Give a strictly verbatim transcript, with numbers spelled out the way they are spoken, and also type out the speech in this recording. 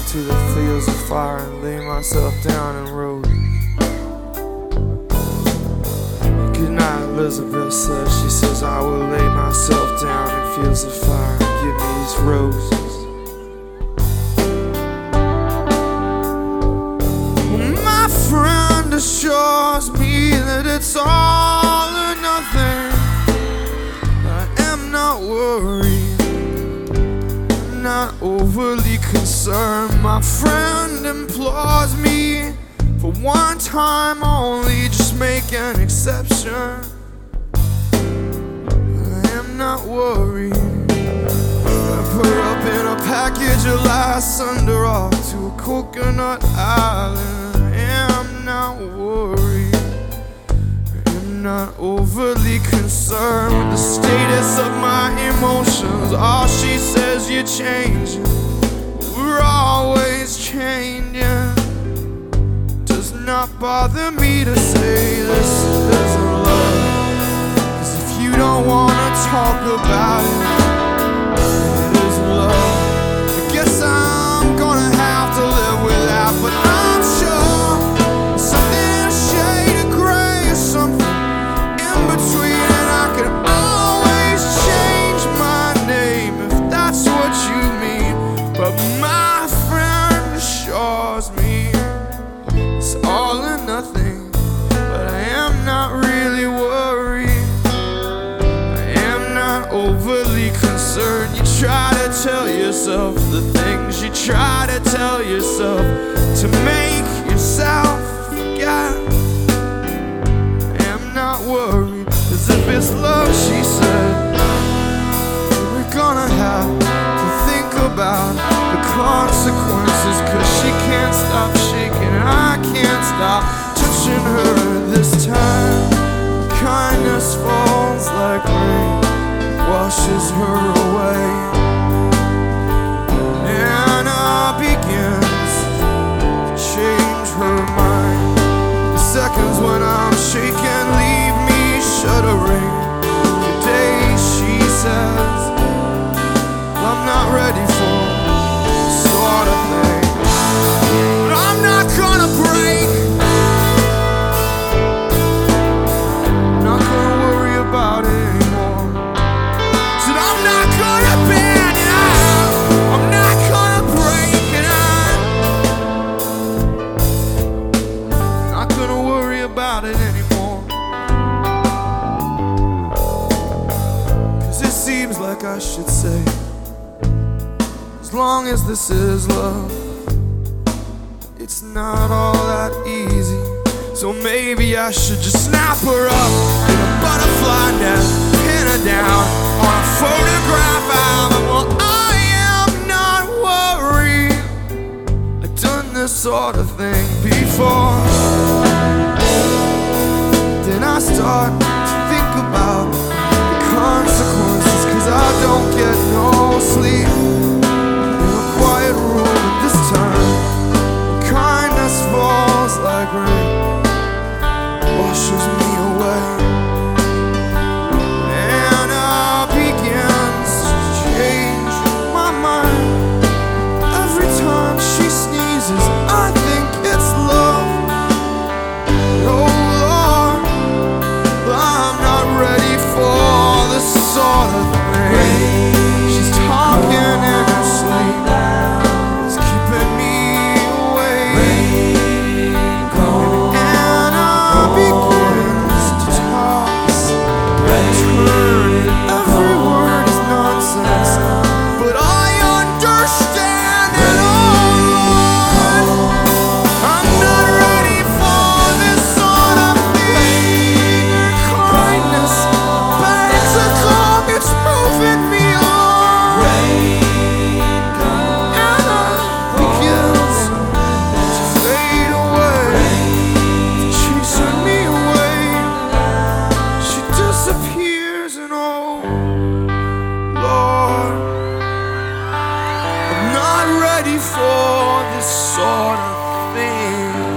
to the fields of fire and lay myself down in roses. Good night, Elizabeth says. She says, I will lay myself down in fields of fire and give me these roses. My friend assures me that it's all or nothing. I am not worried, not overly concerned. My friend implores me for one time only, just make an exception. I am not worried. I put her up in a package of lies, send her off to a coconut island. I am not worried. I am not overly concerned with the status of my emotions. All she says, you're changing. We're always changing. Does not bother me to say this isn't love. 'Cause if you don't wanna talk about it, it isn't love. I guess I'm gonna have to live with that, but I'm sure something a shade of gray or something in between, and I can always change my name if that's what you mean. But my friend assures me it's all or nothing, but I am not really worried. I am not overly concerned. You try to tell yourself the things you try to tell yourself to make yourself forget. I am not worried, as if it's love, she said. We're gonna have to think about the consequences, 'cause she can't stop shaking and I can't stop touching her this time. Kindness falls like rain, washes her away. Anna begins to change her mind. The seconds when I'm shaken leave me shuddering. Today she says, I'm not ready for this sort of thing, but I'm not gonna break. I'm not gonna worry about it anymore. Said I'm not gonna bend it out. I'm not gonna break it out. Not gonna worry about it anymore. 'Cause it seems like I should say, as long as this is love, it's not all that easy. So maybe I should just snap her up in a butterfly net, pin her down on a photograph album. Well, I am not worried. I've done this sort of thing before. Then I start to think about the consequences, 'cause I don't get no sleep. Quiet room, and this time kindness falls like rain, washes me away. And I begins to change my mind. Every time she sneezes, I think it's love. Oh Lord, I'm not ready for this sort of thing. She's talking in her sleep, for this sort of thing.